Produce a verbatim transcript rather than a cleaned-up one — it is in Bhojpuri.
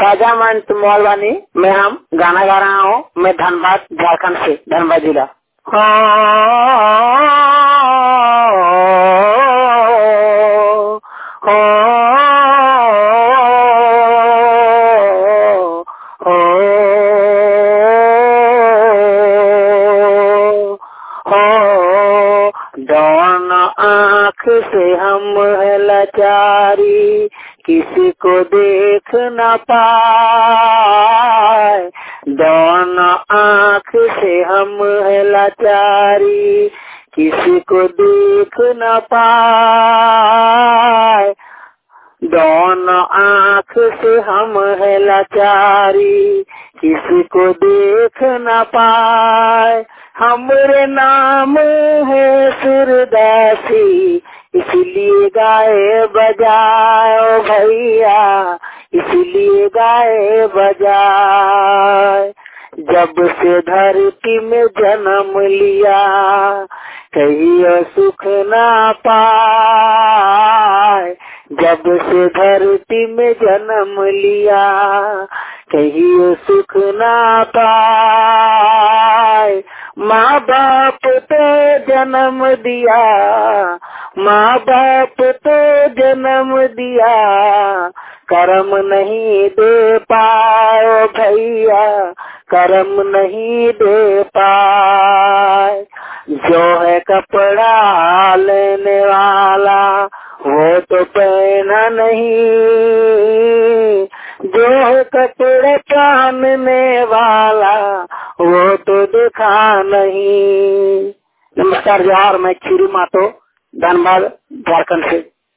राजा मंच मौलवानी में हम गाना गा रहा हूँ। मैं धनबाद झारखंड से, धनबाद जिला। दोनों आँख से हम है लाचारी, किसी को देख न पाए। दोनों आँख से हम है लाचारी, किसी को देख न पाए। दोनों आँख से हम है लाचारी, किसी को देख न पाए। हमरे नाम है सूरदासी, इसलिए गाए बजाए भैया, इसलिए गाए बजाए। जब से धरती में जन्म लिया, कहियो सुख ना पाए। जब से धरती में जन्म लिया, कहियो सुख ना पाए। माँ बाप तो जन्म दिया, माँ बाप तो जन्म दिया, कर्म नहीं दे पाए भैया, कर्म नहीं दे पाए। जो है कपड़ा लेने वाला, वो तो पहना नहीं। जो है कपड़े पहनने वाला, वो तो देखा नहीं। नमस्कार, जोहार। मैं खीरू मातो, धनबाद झारखंड से।